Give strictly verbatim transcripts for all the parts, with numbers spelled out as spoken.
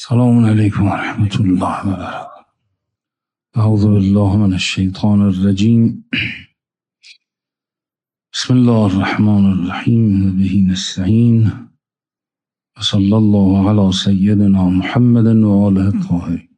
السلام عليكم ورحمة الله وبركاته. أعوذ بالله من الشيطان الرجيم. بسم الله الرحمن الرحيم وبه نستعين وصلى الله على سيدنا محمد وآله الطاهرين.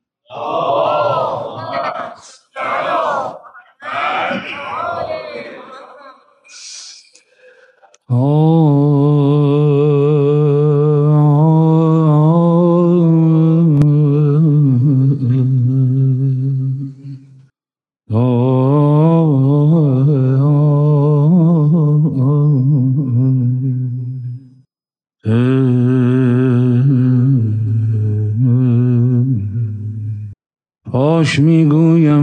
پاش میگویم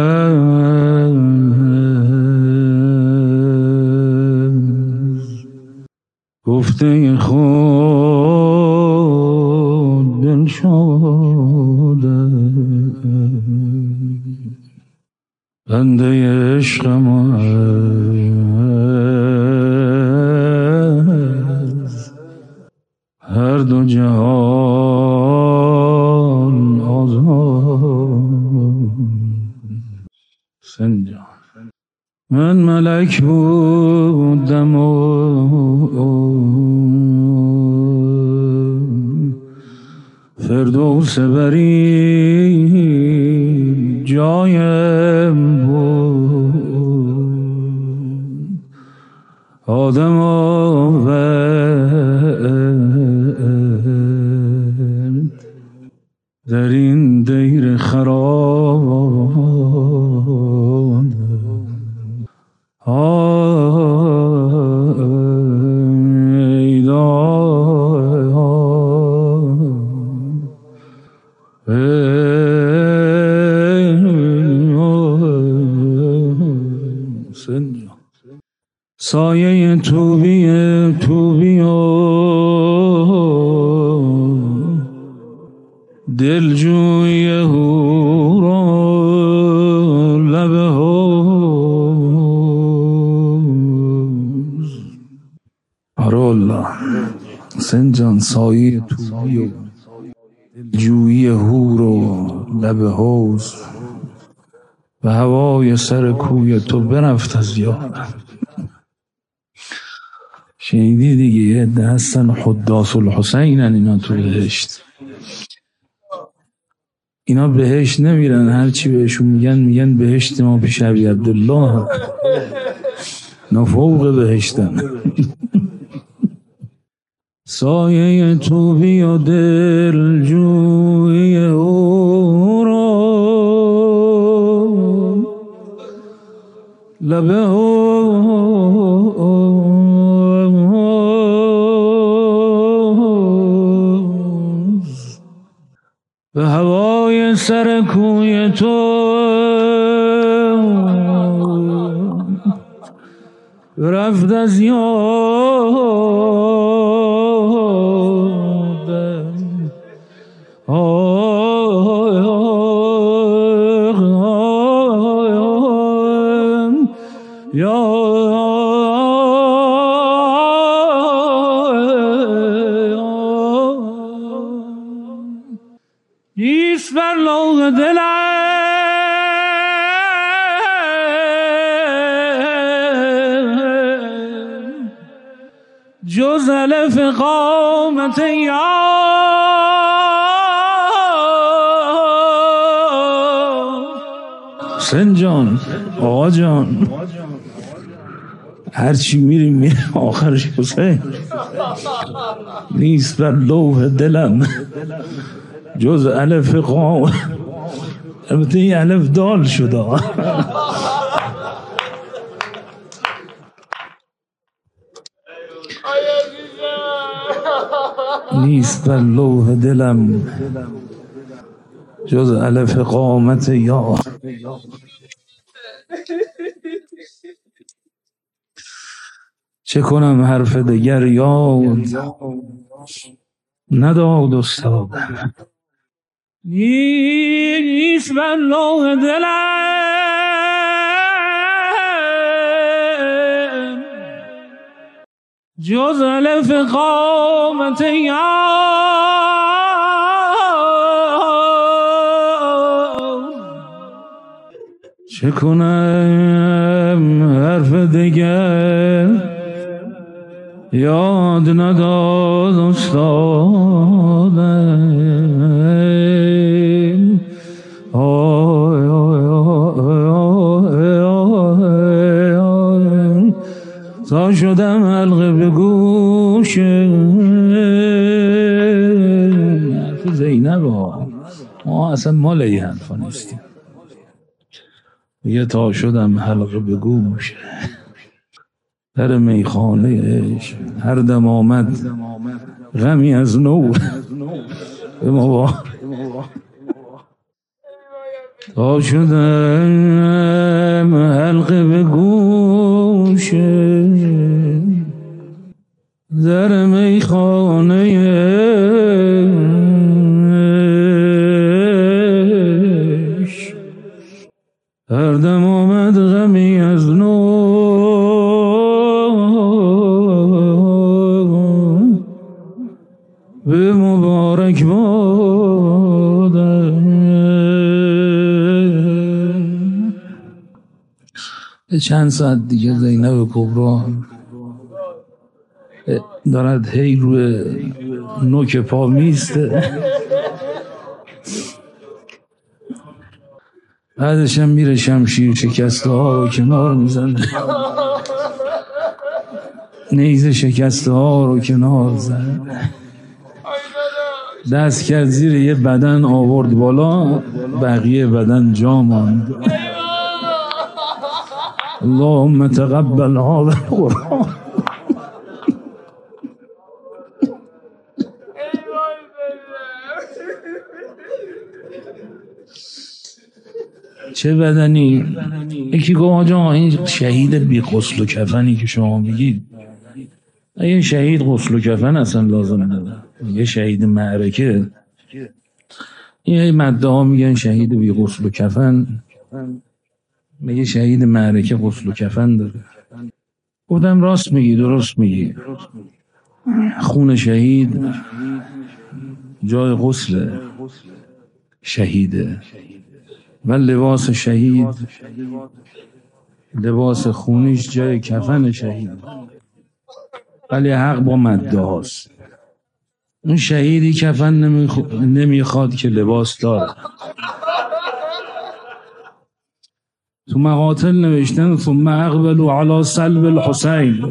از گفته خود دل شده بنده عشقم از هر دو جهان آزاد سنجان. من ملک بودم و فردوس برید جایم بود. آدم آورد در این دیر خراب، ای داد سایه توبی توبی و دلجوی هورا لبه هوز. آره الله سنجان، سایه توبی و دلجوی هور و لبه هوز و هوای سر کوی تو برفت از یادم. شنیدی دیگه، یه عده هستن حداث الحسینن، اینا تو بهشت. اینا بهشت نمیرن، هرچی بهشون میگن میگن بهشت ما پیش ابی عبدالله. اینا فوق بهشتن. سایه توبی و دل جوی او را لبه هوز به هوای سر کوی تو رفت از یادم. یا نیست بر لوح دلم جز الف قامت یا سنجان. آقا جان هرچی میریم میریم آخرش حسین. نیست بر لوح دلم جز الف قام. البته این الف دال شده. نیست بر لوح دلم جز الف قامت یا. چه کنم حرف دگر یاد نداد استادم. نیست بر لوح دلم جز الف قامت یا. چه کنم حرف دیگر یاد نداد استادم. آی آی آی آی آی آی تا شدم حلقه به گوش حرف زینب ها. ما اصلا مال این حرفا نیستیم. یه تا شدم حلقه به گوش در میخانه عشق، هر دم آمد غمی از نو به ما. تا شدم حلقه به گوش در میخانه عشق، هر دم آمد غمی از نو به مبارک بادم. چند ساعت دیگه زینب کبرا دارد هی روی نوک پا میسته، بعدش هم میره شمشیر شکسته ها رو کنار میزنه، نیزه شکسته ها رو کنار زد، دست کرد زیر یه بدن آورد بالا، بقیه بدن جا ماند. اللهم تقبل هذا القرآن. چه بدنی؟ یکی گفت آجا این شهید بی غسل و کفنی که شما میگید، این شهید غسل و کفن اصلا لازم نداره، یه شهید معرکه. این مده ها میگن شهید بی غسل و کفن، میگه شهید معرکه غسل و کفن داره. گفتم راست میگی، درست میگی. خون شهید جای غسل شهیده و لباس شهید، لباس خونیش جای کفن شهید، ولی حق با مده هاست. اون شهیدی کفن نمیخ... نمیخواد که لباس داره. تو مقاتل نوشتن ثم اقبلوا علی صلب الحسین،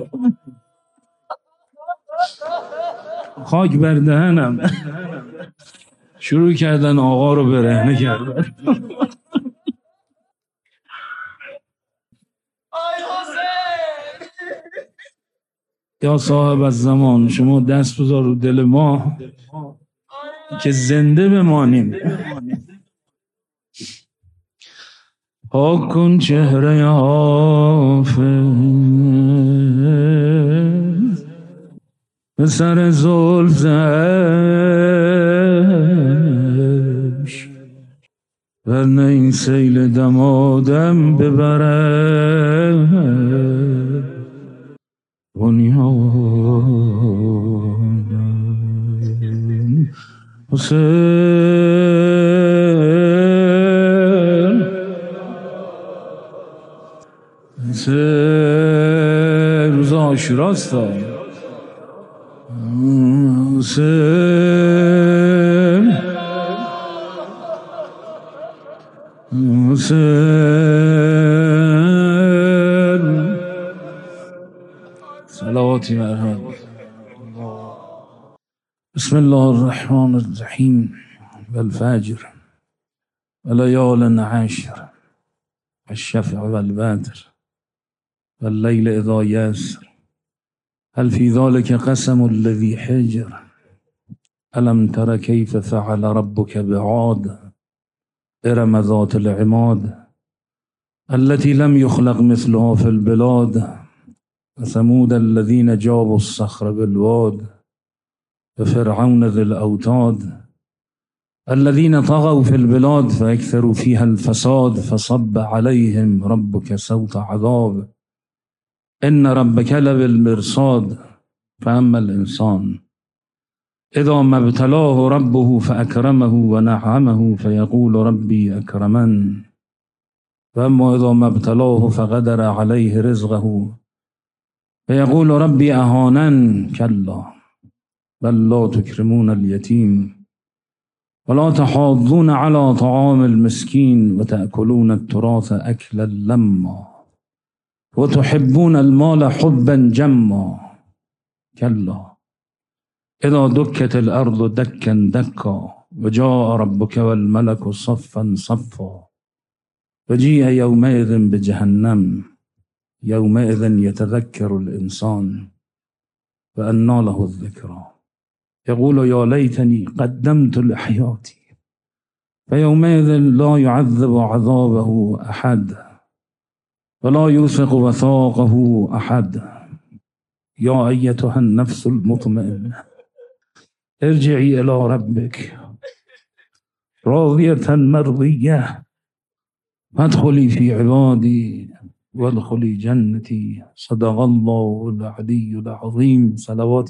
خاک بر دهنم، شروع کردن آقا رو برهنه کردن. یا صاحب الزمان شما دست بذار رو دل ما که زنده بمانیم. پاک کن چهره حافظ به سر زلف زش، ورنه این سیل دمادم ببره بنیادم. حسین حسین روز عاشوراست، حسین حسین صلواتی مرحمت. بسم الله الرحمن الرحیم والفجر وليال عشر والشفع والوتر والليل اذا يسر هل في ذلك قسم الذي حجر ألم تر كيف فعل ربك بعاد إرم ذات العماد التي لم يخلق مثلها في البلاد وثمود الذين جابوا الصخر بالواد وفرعون ذي الأوتاد الذين طغوا في البلاد فأكثروا فيها الفساد فصب عليهم ربك سوط عذاب إن ربك لبالمرصاد فأما الإنسان إذا ما ابتلاه ربه فأكرمه ونعمه فيقول ربي أكرمن و اما اذا ما ابتلاه فقدر علیه رزقه فیقول ربی اهانن کلا بل لا تکرمون الیتیم ولا تحاضون على طعام المسكين وتأكلون التراث أكلا لما وتحبون المال حبا جما كلا إذا دكت الأرض دكا دكا وجاء ربك والملك صفا صفا وجيء يومئذ بجهنم يومئذ يتذكر الإنسان وأنى له الذكرى يقول يا ليتني قدمت لحياتي فيومئذ لا يعذب عذابه أحد ولا يوثق وثاقه أحد يا أيتها النفس المطمئنة ارجعي إلى ربك راضية مرضية فادخلي في عبادي وادخلي جنتي صدق الله العلي العظيم. صلوات.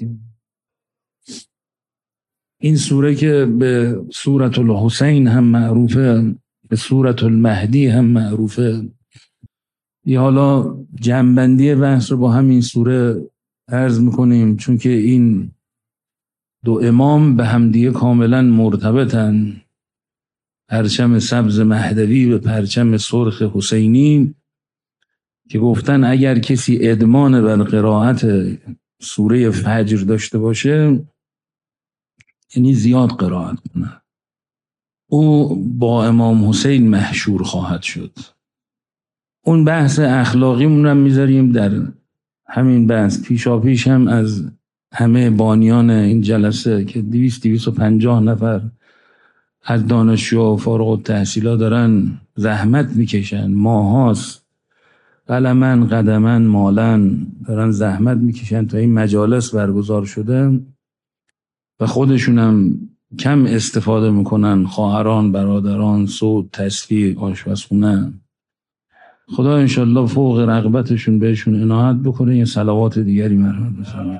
این سوره که به سورة الحسین هم معروفه، به سورة المهدی هم معروفه، یه حالا جنبندی بحث رو با همین سوره عرض میکنیم، چون که این دو امام به همدیگه کاملا مرتبطن. پرچم سبز مهدوی به پرچم سرخ حسینی که گفتن اگر کسی ادمان بر قرائت سوره فجر داشته باشه، یعنی زیاد قرائت کنه، او با امام حسین محشور خواهد شد. اون بحث اخلاقی مونم میذاریم در همین بحث. پیشا پیش هم از همه بانیان این جلسه که دویست دویست و پنجاه نفر از دانشجو و فارغ التحصیلا دارن زحمت میکشن، ماهاست قلمن قدمن مالن دارن زحمت میکشن تا این مجالس برگزار شده و خودشونم کم استفاده میکنن، خواهران، برادران، صوت، تصویر، آشپزخونه. خدا انشالله فوق رغبتشون بهشون عنایت بکنه. یه صلوات دیگری مرحمت بسنه.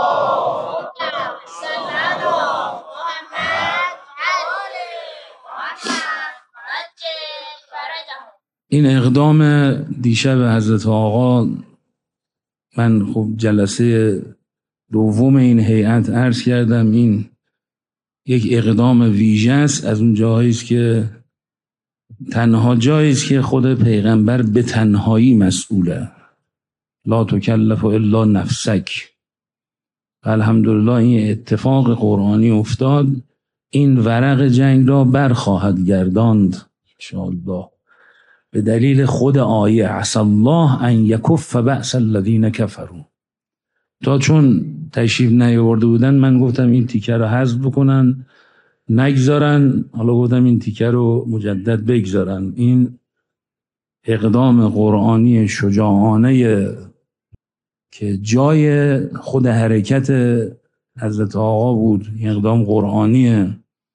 این اقدام دیشب حضرت آقا، من خب جلسه دوم این هیئت عرض کردم، این یک اقدام ویژه است. از اون جاهایی است که تنها جایی است که خود پیغمبر به تنهایی مسئوله، لا تکلف الا نفسک. الحمدلله این اتفاق قرآنی افتاد، این ورق جنگ را برخواهد گرداند انشاءالله به دلیل خود آیه عسى الله ان یکف بأس الذین کفروا. تا چون تشریف نیاورده بودن من گفتم این تیکه رو حذف بکنن، نگذارن، حالا گفتم این تیکه رو مجدد بگذارن. این اقدام قرآنی شجاعانه که جای خود حرکت حضرت آقا بود، اقدام قرآنیه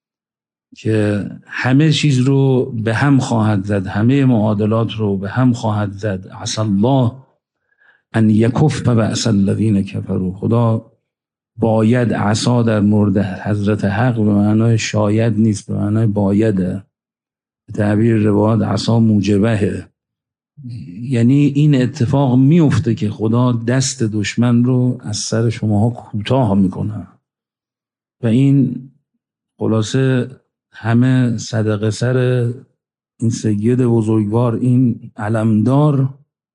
که همه چیز رو به هم خواهد زد، همه معادلات رو به هم خواهد زد. عسى الله ان یکف بأس الذین کفروا. خدا باید، عصا در مورد حضرت حق به معنای شاید نیست، به معنای بایده. به تعبیر روایات عصا موجبه، یعنی این اتفاق میفته که خدا دست دشمن رو از سر شماها کوتاه میکنه و این خلاصه همه صدقه سر این سید بزرگوار، این علمدار،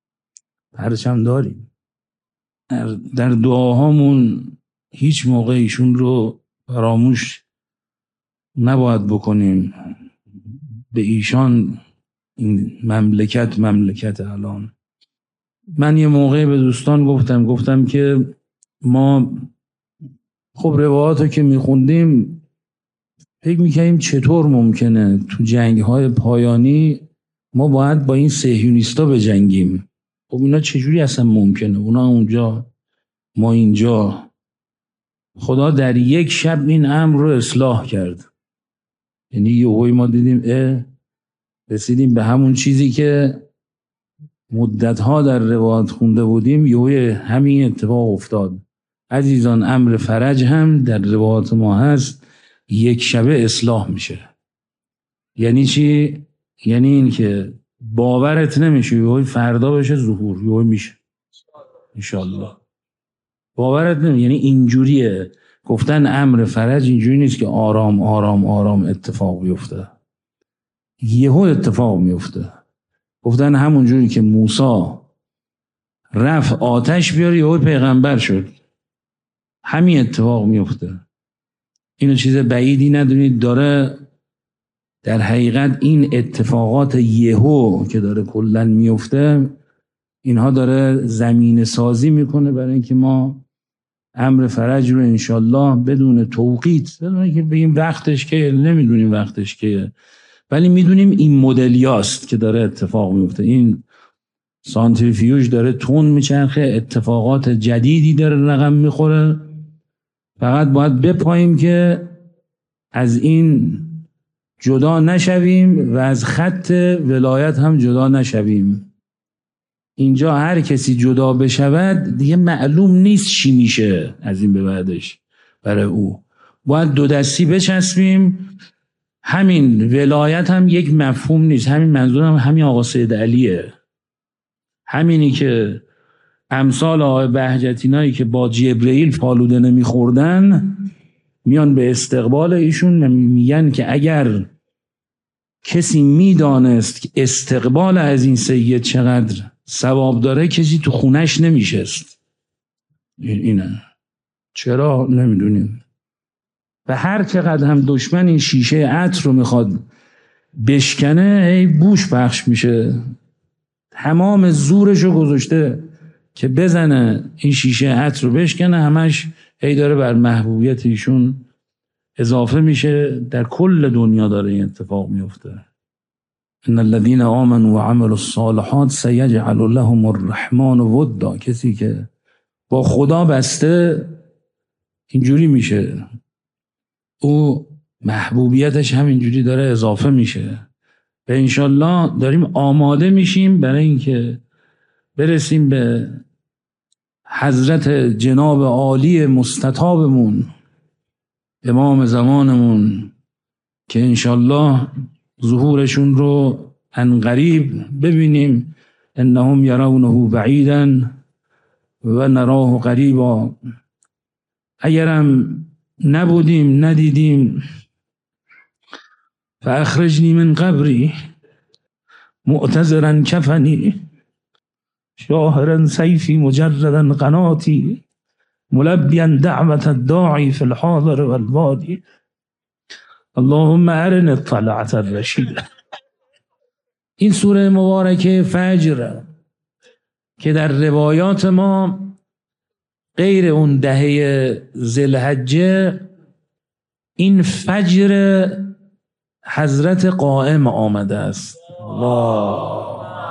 پرچم داریم. در دعاهامون هیچ موقع ایشون رو فراموش نباید بکنیم. به ایشان این مملکت مملکت الان. من یه موقع به دوستان گفتم گفتم که ما خب روایاتو که میخوندیم فکر میکنیم چطور ممکنه تو جنگ‌های پایانی ما باید با این صهیونیستا بجنگیم. خب اینا چجوری اصلا ممکنه؟ اونا اونجا ما اینجا. خدا در یک شب این امر رو اصلاح کرد. یعنی یه هوی ما دیدیم اه رسیدیم به همون چیزی که مدتها در روایات خونده بودیم، یه هوی همین اتفاق افتاد. عزیزان امر فرج هم در روایات ما هست، یک شبه اصلاح میشه. یعنی چی؟ یعنی این که باورت نمیشه یهو فردا بشه ظهور، یهو میشه انشالله. باورت نمیشه. یعنی اینجوریه گفتن امر فرج اینجوری نیست که آرام آرام آرام اتفاق بیفته، یهو اتفاق میفته. گفتن همونجوری که موسی رفت آتش بیاره یهو پیغمبر شد، همین اتفاق میفته. اینو چیز بعیدی ندونید، داره در حقیقت این اتفاقات یهو که داره کلن میفته، اینها داره زمین سازی میکنه برای اینکه ما امر فرج رو انشالله بدون توقیت، بدون اینکه بگیم وقتش که، نمیدونیم وقتش که، ولی میدونیم این مدلیاست که داره اتفاق میفته. این سانتریفیوژ داره تون میچرخه، اتفاقات جدیدی داره رقم میخوره. فقط باید بپاییم که از این جدا نشویم و از خط ولایت هم جدا نشویم. اینجا هر کسی جدا بشود دیگه معلوم نیست چی میشه از این به بعدش. برای او باید دو دستی بچسبیم. همین ولایت هم یک مفهوم نیست، همین منظور هم همین آقا سید علیه، همینی که امثال آقای بهجتینایی که با جبرئیل فالوده نمیخوردن میان به استقبال ایشون میگن که اگر کسی میدانست که استقبال از این سید چقدر ثواب داره کسی تو خونش نمیشست. اینه چرا نمیدونیم. و هر چقدر هم دشمن این شیشه عطر رو میخواد بشکنه هی بوش پخش میشه، تمام زورش رو گذاشته که بزنه این شیشه عطر رو بشکنه، همش هی داره بر محبوبیت ایشون اضافه میشه. در کل دنیا داره این اتفاق میفته. ان الذين آمنوا وعملوا الصالحات سيجعل لهم الرحمن ودا. کسی که با خدا بسته اینجوری میشه، او محبوبیتش همینجوری داره اضافه میشه. و انشالله داریم آماده میشیم برای اینکه برسیم به حضرت جناب عالی مستطابمون امام زمانمون که انشالله ظهورشون رو عنقریب ببینیم. انهم یرونه بعیدا و نراه قریبا. اگرم نبودیم ندیدیم فاخرجنی من قبری معتذرا کفنی شاهرا سیفی مجردا قناتی ملبیا دعوت الداعی فی الحاضر والبادی اللهم ارنا الطلعة الرشید. این سوره مبارکه فجر که در روایات ما غیر اون دهه ذوالحجه این فجر حضرت قائم آمده است. الله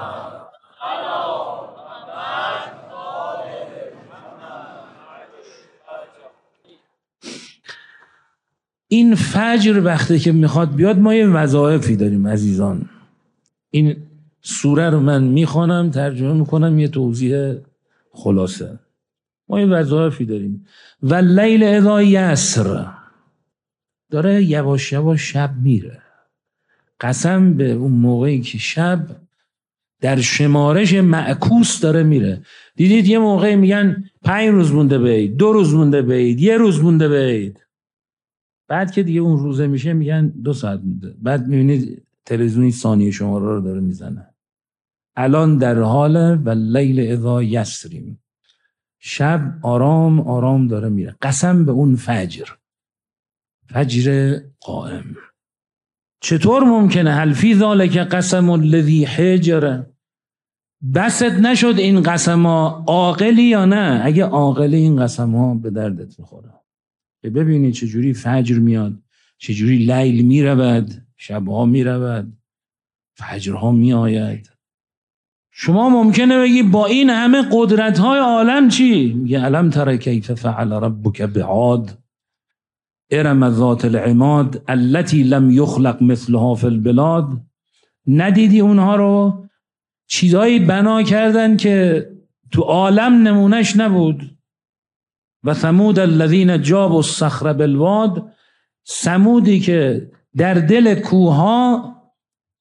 این فجر وقتی که میخواد بیاد ما یه وظایفی داریم عزیزان. این سوره رو من میخوانم ترجمه میکنم یه توضیح خلاصه. ما یه وظایفی داریم. و لیل اذا یسر داره یواش یواش شب میره. قسم به اون موقعی که شب در شمارش معکوس داره میره. دیدید یه موقعی میگن پنج روز مونده بید، دو روز مونده بید، یه روز مونده بید، بعد که دیگه اون روزه میشه میگن دو ساعت مونده. بعد میبینید تلویزیونی ثانیه شماره رو داره میزنه. الان در حال و لیل اذا یسریم، شب آرام آرام داره میره. قسم به اون فجر، فجر قائم. چطور ممکنه؟ هل فی ذالک قسم الذی حجر. بست نشد این قسم ها عاقلی یا نه؟ اگه عاقلی این قسم ها به دردت میخوره. ببینید چجوری فجر میاد، چجوری لیل میرود، شبها میرود، فجرها میآید. شما ممکنه بگی با این همه قدرت های عالم چی؟ میگه الم تر کیف فعل ربک بعاد ارم ذات العماد التي لم یخلق مثلها فی البلاد. ندیدی اونها رو؟ چیزایی بنا کردن که تو عالم نمونش نبود. و ثمود الذین جابوا الصخر بالواد، ثمودی که در دل کوها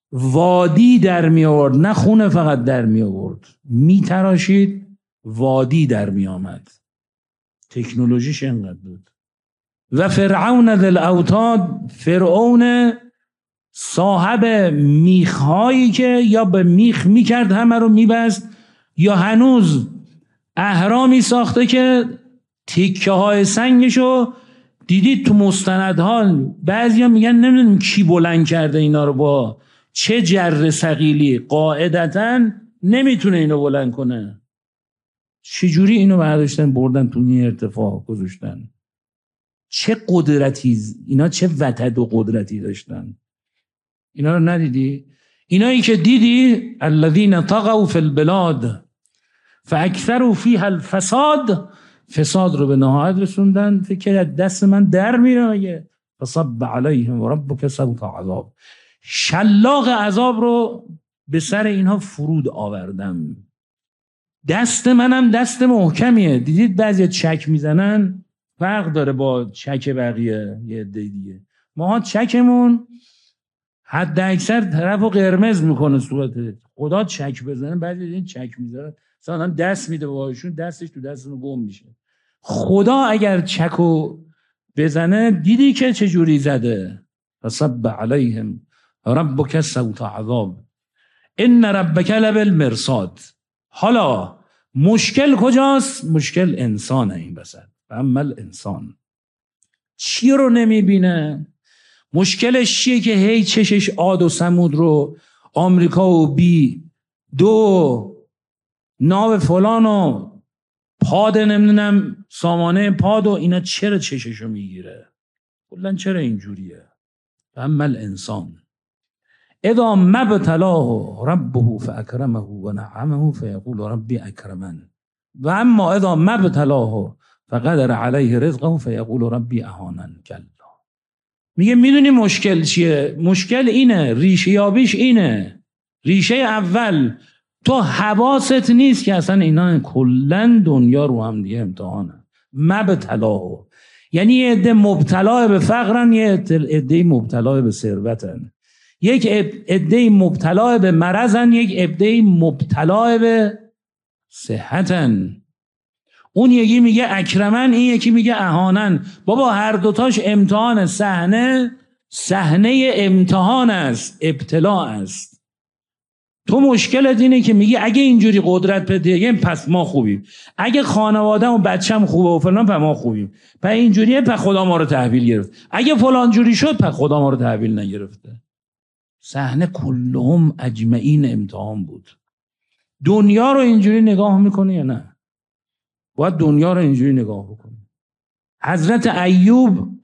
وادی در می آورد، نه خونه فقط در می آورد، می تراشید وادی در می آمد. تکنولوژیش اینقدر بود. و فرعون ذی الاوتاد، فرعون صاحب میخهایی که یا به میخ میکرد همه رو میبست، یا هنوز اهرامی ساخته که تکه های سنگشو دیدید تو مستندها بعضیا میگن نمیدونم کی بلند کرده اینا رو، با چه جر ثقیلی، قاعدتا نمیتونه اینو بلند کنه. چجوری اینو برداشتن بردن تو این ارتفاع گذاشتن؟ چه قدرتی اینا، چه وتد و قدرتی داشتن. اینا رو ندیدی؟ اینایی که دیدی الذین طغوا فی البلاد فاکثروا فیها الفساد، فساد رو به نهایت رسوندن. فکر دست من در میره، فصب علیهم ربک صوت عذاب، شلاق عذاب رو به سر اینها فرود آوردم. دست منم دست محکمیه. دیدید بعضی چک میزنن، فرق داره با چک بقیه. یه عده دیگه ما چکمون حد اکثر طرفو قرمز میکنه صورتت، خدا چک بزنه بعضی این چک میزنه مثلا دست میده باشون، دستش تو دستمون گم میشه. خدا اگر چکو بزنه دیدی که چجوری زده. فصب علیهم ربک صوت عذاب ان ربک لبالمرصاد. حالا مشکل کجاست؟ مشکل انسانه این بسد. اما الانسان چی رو نمیبینه؟ مشکلش چیه که هی چشش عاد و ثمود رو، آمریکا و بی دو ناو فلان و پاد نمیدونم سامانه پاد و اینا چرا چششو میگیره؟ کلن چرا اینجوریه؟ اما الانسان اذا مبتلاه ربه فاکرمه و نعمه فیقول ربی اکرمن و اما اذا مبتلاه فقدر علیه رزقه فیقول ربی اهانن. کلا میگه میدونی مشکل چیه؟ مشکل اینه، ریشه یابیش اینه. ریشه اول تو حواست نیست که اصلا اینا کلن دنیا رو هم دیگه امتحانه. مبتلاه یعنی یه عده مبتلا به فقرن، یه عده مبتلا به ثروتن، یک عده مبتلا به مرضن، یک عده مبتلا به صحتن. اون یکی میگه اکرمن، این یکی میگه اهانن. بابا هر دوتاش امتحان. صحنه صحنه امتحان است، ابتلا است. تو مشکلت اینه که میگی اگه اینجوری قدرت بده پس ما خوبیم، اگه خانوادم و بچم خوبه و فلان پس ما خوبیم، پس اینجوریه پس خدا ما رو تحویل گرفت، اگه فلان جوری شد پس خدا ما رو تحویل نگرفته. صحنه کلهم اجمعین امتحان بود. دنیا رو اینجوری نگاه میکنی یا نه؟ باید دنیا رو اینجوری نگاه بکنی. حضرت ایوب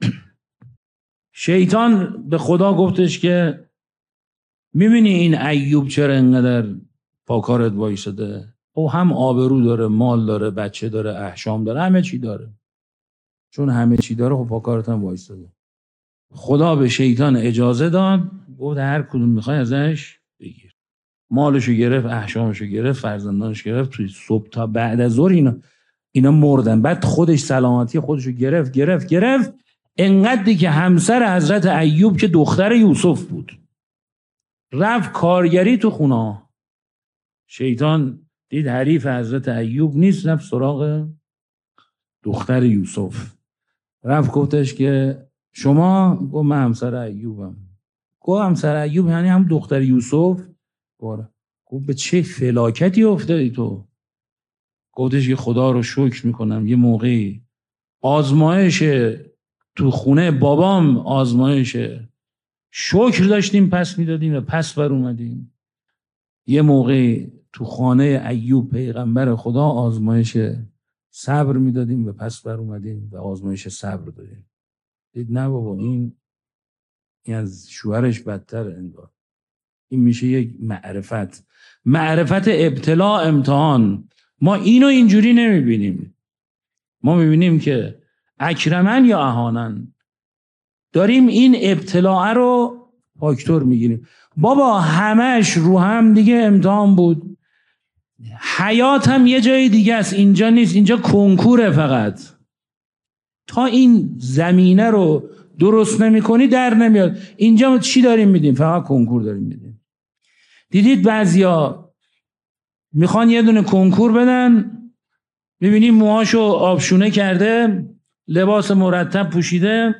شیطان به خدا گفتش که میبینی این ایوب چرا اینقدر پاکارت وایساده؟ او هم آبرو داره، مال داره، بچه داره، احشام داره، همه چی داره. چون همه چی داره خب پاکارت هم وایساده. خدا به شیطان اجازه داد، گفت هر کدوم میخوای ازش بگیر. مالشو گرفت، احشامشو گرفت، فرزندانش گرفت. توی صبح تا بعد از ظهر اینا اینا مردن. بعد خودش سلامتی خودشو گرفت گرفت گرفت انقدری که همسر حضرت ایوب که دختر یوسف بود رفت کارگری تو خونه. شیطان دید حریف حضرت ایوب نیست، رفت سراغ دختر یوسف. رفت گفتش که شما؟ گفت من همسر ایوبم. گفت همسر ایوب یعنی هم دختر یوسف؟ گفت به چه فلاکتی افتادی تو؟ گفتش که خدا رو شکر میکنم یه موقعی آزمایش تو خونه بابام، آزمایش شکر داشتیم پس میدادیم و پس بر اومدیم. یه موقعی تو خانه ایوب پیغمبر خدا آزمایش صبر میدادیم و پس بر اومدیم و آزمایش صبر دادیم. دید نه بابا این این از شوهرش بدتر انگار. این میشه یک معرفت، معرفت ابتلا، امتحان. ما اینو اینجوری نمیبینیم. ما میبینیم که اکرمن یا اهانن. داریم این ابتلاع رو فاکتور میگیریم. بابا همش رو هم دیگه امتحان بود. حیات هم یه جای دیگه است، اینجا نیست. اینجا کنکوره فقط. تا این زمینه رو درست نمی کنی در نمیاد. اینجا چی داریم میدیم؟ فقط کنکور داریم میدیم. دیدید بعضیا میخوان یه دونه کنکور بدن، میبینی موهاشو آبشونه کرده، لباس مرتب پوشیده،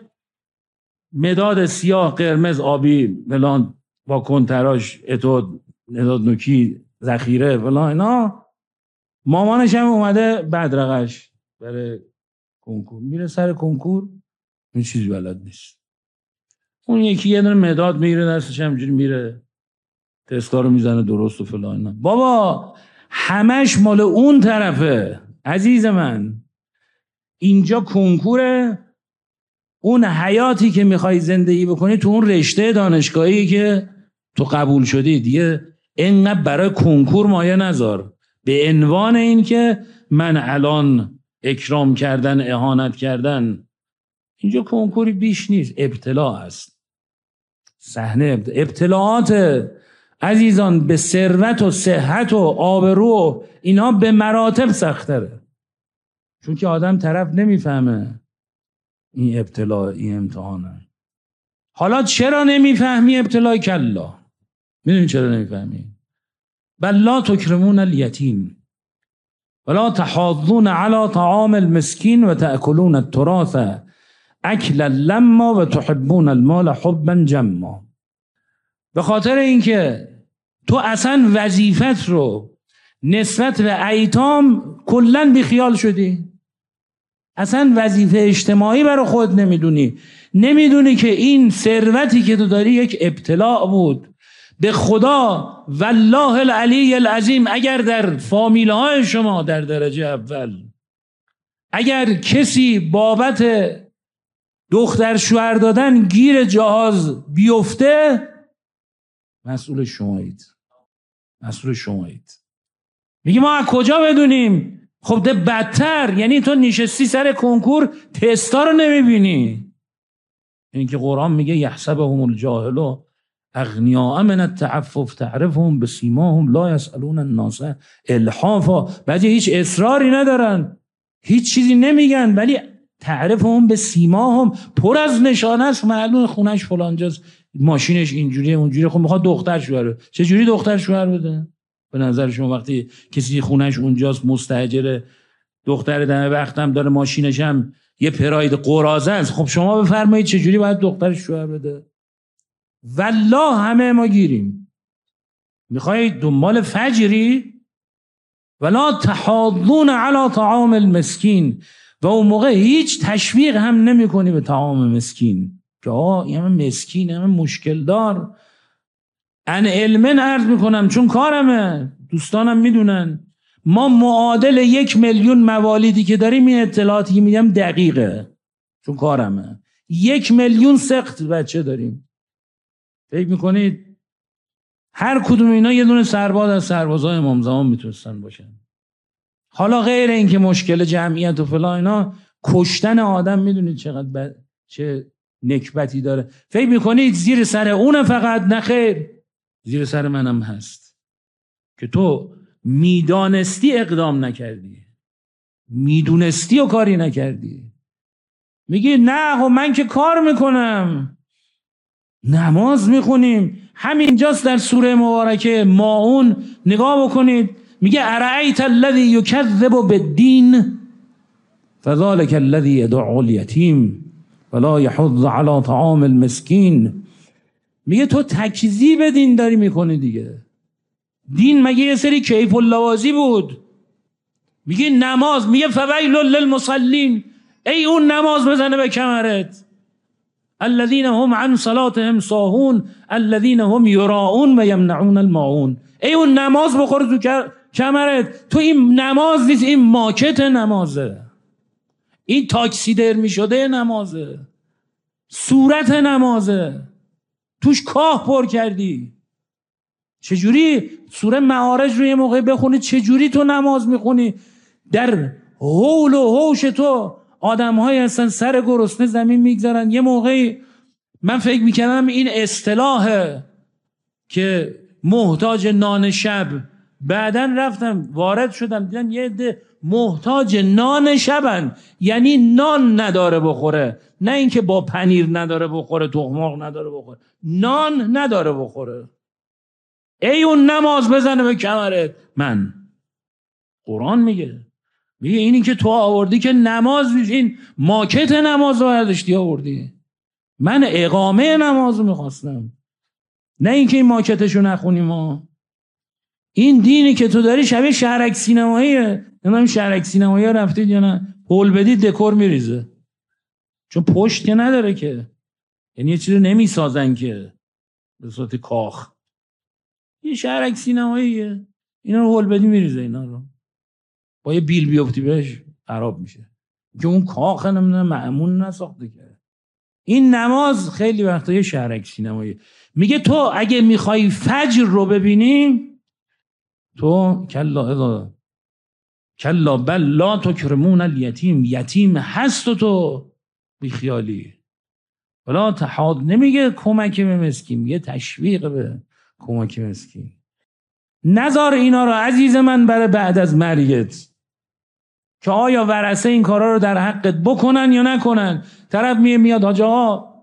مداد سیاه قرمز آبی فلان با کنتراش اتود مداد نوکی ذخیره فلان اینا. مامانش هم اومده بدرقش برای کنکور، میره سر کنکور این چیزی بلد نیست. اون یکی یه دونه مداد میگیره دستش همینجوری میره تستا رو میزنه درست و فلان اینا. بابا همش مال اون طرفه عزیز من. اینجا کنکوره، اون حیاتی که میخوای زندگی بکنی تو اون رشته دانشگاهی که تو قبول شدی دیگه اینقدر برای کنکور مایه نذار به عنوان این که من الان اکرام کردن اهانت کردن. اینجا کنکوری بیش نیست، ابتلا است. صحنه ابتلاعات عزیزان به ثروت و صحت و آبرو اینا به مراتب سختره، چون که آدم طرف نمیفهمه این ابتلا این امتحانه. حالا چرا نمیفهمی ابتلا کلا؟ میدونی چرا نمیفهمی؟ بل لا تکرمون الیتیم ولا تحاضون علی طعام المسکین و تأکلون التراث اکلا لما و تحبون المال حبا جما. به خاطر اینکه تو اصلا وظیفت رو نسبت به ایتام کلا بیخیال شدی، اصلا وظیفه اجتماعی برای خود نمیدونی، نمیدونی که این ثروتی که تو داری یک ابتلاع بود. به خدا والله العلی العظیم اگر در فامیل های شما در درجه اول اگر کسی بابت دختر شوهر دادن گیر جهاز بیفته، مسئول شمایید، مسئول شمایید. میگی ما از کجا بدونیم؟ خب ده بدتر، یعنی تو نشستی سر کنکور تستا رو نمیبینی. این که قرآن میگه یحسبهم الجاهل اغنیاء من التعفف تعرفهم بسیماهم لا یسألون الناس الحافا. بعضی هیچ اصراری ندارن، هیچ چیزی نمیگن، ولی تعرفهم بسیماهم پر از نشانه است، معلوم خونش فلانجاست، ماشینش اینجوریه اونجوریه. خب میخواد دختر شوهر، چه جوری دختر شوهر بده؟ به نظر شما وقتی کسی خونش اونجاست مستاجره، دختر دم وقتم داره، ماشینش هم یه پراید قرازه است، خب شما بفرمایید چه جوری باید دخترش شوهر بده؟ والله همه ما گیریم. میخوای دنبال فجری؟ ولا تحاضون علی طعام المسکین، و اون موقع هیچ تشویق هم نمی کنی به طعام مسکین که آه این همه مسکین همه مشکل دار. ان علمن عرض میکنم چون کارمه، دوستانم میدونن، ما معادل یک میلیون موالیدی که داریم این اطلاعاتی که میدم دقیقه، چون کارمه. یک میلیون سقط بچه داریم. فکر میکنید هر کدوم اینا یه دونه سرباز از سربازای امام زمان میتونستن باشن؟ حالا غیر این که مشکل جمعیت و فلان اینا، کشتن آدم میدونید چقدر ب... چه نکبتی داره. فکر میکنید زیر سر اون فقط؟ نخیر، زیر سر منم هست که تو میدانستی اقدام نکردی، میدونستی و کاری نکردی. میگی نه خب من که کار میکنم، نماز میخونیم. همینجاست در سوره مبارکه ماعون نگاه بکنید، میگه ارأیت الذی یکذب بالدین فذلک الذی یدع الیتیم ولا یحض علی طعام المسکین. میگه تو تکذیب دین داری میکنی دیگه. دین مگه یه سری کیف اللوازی بود؟ میگه نماز، میگه فویل للمصلین، ای اون نماز بزنه به کمرت، الذین هم عن صلاتهم ساهون الذین هم یراؤون و یمنعون الماعون، ای اون نماز بخوره تو کمرت. تو این نماز نیست، این ماکت نمازه، این تاکسی در میشده نمازه، صورت نمازه، توش کاه پر کردی. چجوری سوره معارج رو یه موقع بخونی، چجوری تو نماز میخونی؟ در حول و حوش تو آدم های هستن سر گرسنه زمین میگذارن. یه موقعی من فکر میکردم این اصطلاحه که محتاج نان شب، بعدن رفتم وارد شدم دیدم یه عده محتاج نان شبن، یعنی نان نداره بخوره، نه اینکه با پنیر نداره بخوره، تخم مرغ نداره بخوره، نان نداره بخوره. ای اون نماز بزنه به کمرت. من قرآن میگه میگه اینی که تو آوردی که نماز، این ماکت نماز رو برداشتی آوردی. من اقامه نماز رو میخواستم، نه اینکه این ماکتشو نخونیم. ما این دینی که تو داری شبیه شهرک سینماییه. نمیدونم شهرک سینمایی رفتید یا نه، هول بدید دکور میریزه، چون پشت که نداره که، یعنی یه چیزی رو نمیسازن که به صورت کاخ. یه شهرک سینماییه، اینا رو هول بدی میریزه، اینا رو با یه بیل بیفتی بهش خراب میشه، که اون کاخ نمیدونم معمون نساخته که. این نماز خیلی وقتا یه شهرک سینماییه. میگه تو اگه میخوای فجر رو ببینی، تو کلا اذا کلا بل لا تکرمون الیتیم، یتیم هست و تو بیخیالی. ولا تحاض، نمیگه کمک به مسکین، میگه تشویق به کمک به مسکین. نذار اینا رو عزیز من برای بعد از مرگت، که آیا ورثه این کارا رو در حقت بکنن یا نکنن. طرف میاد میاد حاج آقا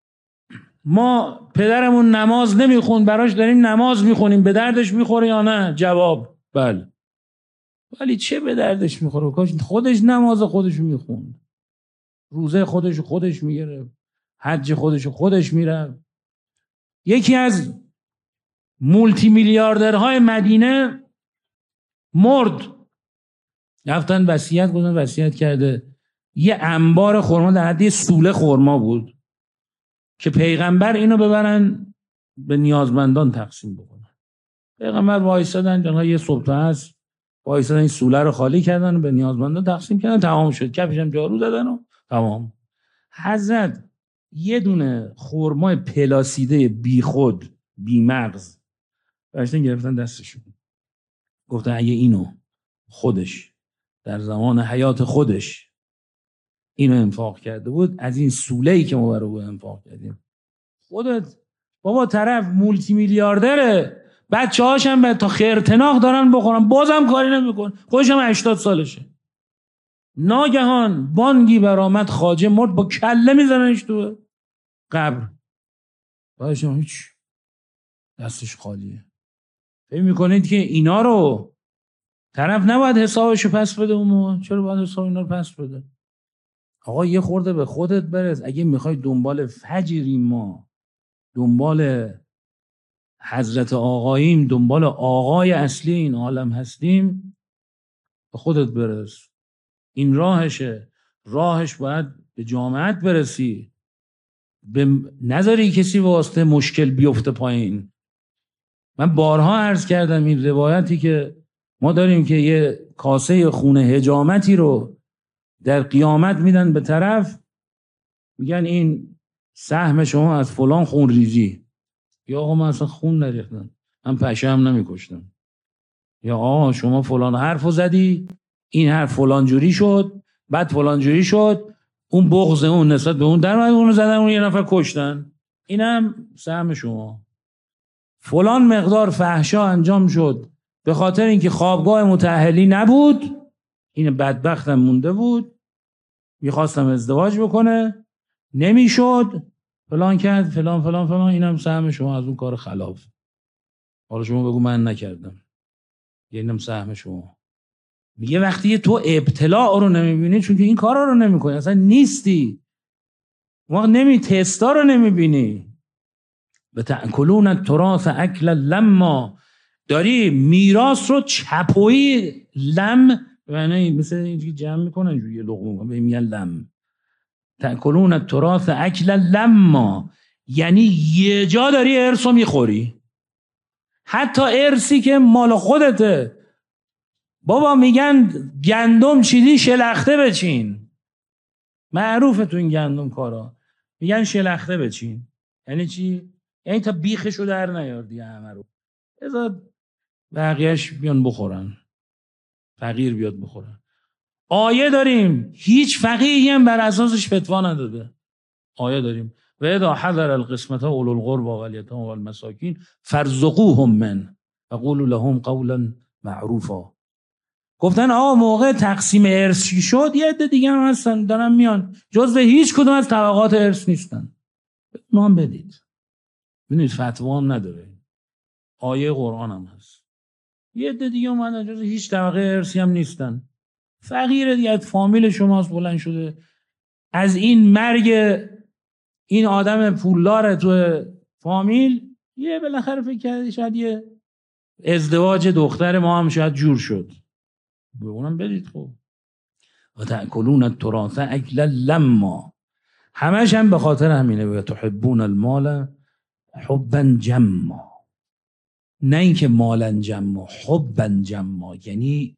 ما پدرمون نماز نمیخوند، براش داریم نماز میخونیم، به دردش میخوره یا نه؟ جواب بله. ولی چه به دردش میخوره؟ کاش خودش نماز خودشو میخوند، روزه خودشو خودش میگرفت، حج خودشو خودش میره. یکی از مولتی میلیاردرهای مدینه مرد، رفتن وصیت گفتن وصیت کرده یه انبار خرما در حد یه سوله خرما بود که پیغمبر اینو ببرن به نیازمندان تقسیم بکنن. پیغمبر وایسادن، جنها یه صبح هست وایسادن این سوله رو خالی کردن و به نیازمندان تقسیم کردن، تمام شد. کفش هم جارو زدن و تمام. حضرت یه دونه خرمای پلاسیده بی خود بی مغز برشتن گرفتن دستشون، گفتن اگه اینو خودش در زمان حیات خودش اینو انفاق کرده بود، از این سوله‌ای که ما برای او انفاق کردیم. خودت بابا طرف مولتی میلیاردره، بچه‌هاش هم تا خرتناق دارن بخورن، بازم کاری نمی‌کنه، خودش هم هشتاد سالشه. ناگهان بانگی برآمد، خواجه مرد، با کله میزننش تو قبر، بعدش هیچ، دستش خالیه. فکر میکنید که اینا رو طرف نباید حسابشو پس بده؟ اون چرا باید حساب اینا رو پس بده؟ آقا یه خورده به خودت برس. اگه میخوای دنبال فجریم، ما دنبال حضرت آقاییم، دنبال آقای اصلی این عالم هستیم، به خودت برس. این راهشه. راهش باید به جامعت برسی، به نظری کسی واسطه مشکل بیفته پایین. من بارها عرض کردم این روایتی که ما داریم که یه کاسه خون حجامتی رو در قیامت میدن به طرف، میگن این سهم شما از فلان خون ریزی. یا آقا من اصلا خون نریختم، من پشه هم نمیکشتم. یا آقا شما فلان حرفو زدی، این حرف فلان جوری شد، بعد فلان جوری شد، اون بغض اون نسبت به اون در اومد، اونو زدن، اون یه نفر کشتن، اینم سهم شما. فلان مقدار فحشا انجام شد به خاطر اینکه خوابگاه متأهلی نبود، این بدبختم مونده بود، میخواستم ازدواج بکنه نمیشد، فلان کرد، فلان فلان فلان، اینم سهم شما از اون کار خلاف. حالا شما بگو من نکردم، اینم سهم شما. میگه وقتی تو ابتلاع رو نمیبینی، چون که این کارا رو نمیکنی، اصلا نیستی، وقت نمی تستا رو نمیبینی. بتأکلون التراث اکلا لما، داری میراث رو چپویی لم، یعنی مثل اینجوری جمع میکنن اینجوری یه لقمه میگن لم. تأکلون التراث اکلا لما یعنی یه جا داری ارثو میخوری، حتی ارثی که مال خودته. بابا میگن گندم چیدی شلخته بچین، معروفه تو این گندم کارا، میگن شلخته بچین. یعنی چی؟ یعنی تا بیخشو در نیاردی همه رو، بذار بقیهش بیان بخورن، فقیر بیاد بخورن. آیه داریم هیچ فقیهی هم بر اساسش فتوا نداده. آیه داریم و اذا حضر القسمة اولو القربى والیتام والمساکین فارزقوهم من وقولوا لهم قولا معروفا. گفتن آقا موقع تقسیم ارث شد، یه عده دیگه هم هستن دارن میان جزو هیچ کدوم از طبقات ارث نیستن، ما هم بدید. ببینید فتوا هم نداره. آیه قرآن هم هست. یه عده دیگه اومدن جز هیچ طبقه ارثی هم نیستن، فقیر دیگه، فامیل شماست بلند شده از این مرگ این آدم پولدار تو فامیل یه بالاخره فکر کردی شاید یه ازدواج دختر ما هم شاید جور شد، به اونم بدید. خب و تأکلون التراث اکلا لما، همش هم به خاطر همینه. و تحبون المال حبا جما، نه اینکه مالا جما، حبا جما، یعنی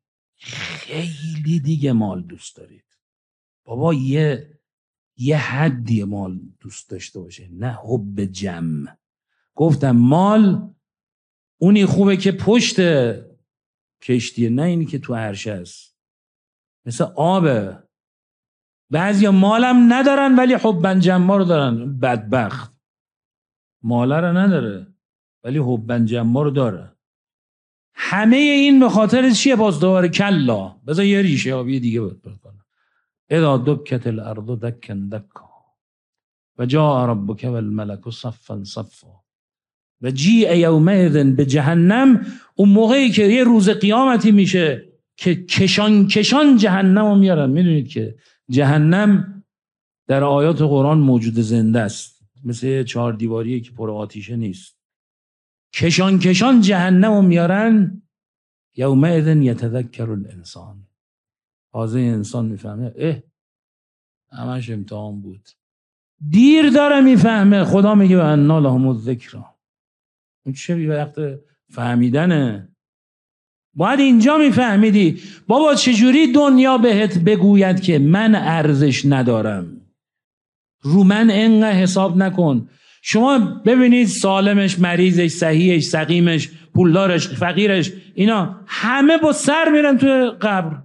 خیلی دیگه مال دوست دارید. بابا یه یه حدی مال دوست داشته باشه، نه حب جمع. گفتم مال اونی خوبه که پشت کشتیه، نه اینی که تو عرشه است. مثل آبه، بعضیا مالم ندارن ولی حبا جمع رو دارن. بدبخت ماله رو نداره ولی حبا جمع رو داره. همه این به خاطر چیه؟ باز دوباره کلا، بذار یه ریشه آبی دیگه بکنم. اذا دکت الارض دکن دکا و جاء ربک والملک صفا صفا و جیء یومئذ به جهنم. اون موقعی که یه روز قیامتی میشه که کشان کشان جهنم رو میارن. میدونید که جهنم در آیات قرآن موجود زنده است، مثل چهار دیواریه که پر آتیشه نیست. کشان کشان جهنم رو میارن. یومئذ یتذکر الانسان، تازه انسان میفهمه اه همش امتحان بود. دیر داره میفهمه. خدا میگه و انا لهم الذکری، اون چه وقت فهمیدنه؟ باید اینجا میفهمیدی بابا چجوری دنیا بهت بگوید که من ارزش ندارم، رو من انقدر حساب نکن. شما ببینید سالمش، مریضش، صحیحش، سقیمش، پولدارش، فقیرش، اینا همه با سر میرن تو قبر.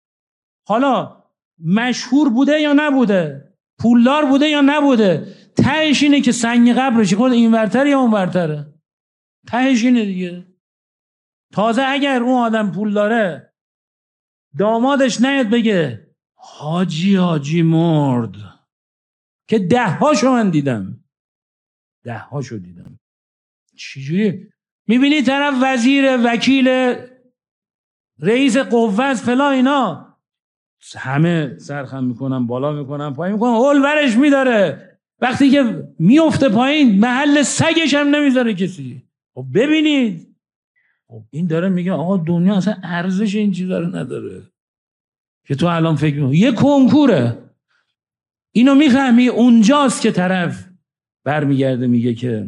حالا مشهور بوده یا نبوده، پولدار بوده یا نبوده، تهش اینه که سنگ قبرش خود این ورتره یا اون ورتره. تهش اینه دیگه. تازه اگر اون آدم پول داره دامادش نیاد بگه حاجی حاجی مرد، که ده هاشو من دیدم، ده هاشو دیدم. چجوری میبینی طرف وزیر، وکیل، رئیس قوه فلا، اینا همه سرخم میکنن، بالا میکنن، پایین میکنن، هول ورش میداره. وقتی که میفته پایین محل سگش هم نمیذاره کسی. خب ببینید، خب این داره میگه آقا دنیا اصلا ارزش این چیزا رو نداره که تو الان فکر میکنی یه کنکوره. اینو میفهمی اونجاست که طرف برمیگرده میگه که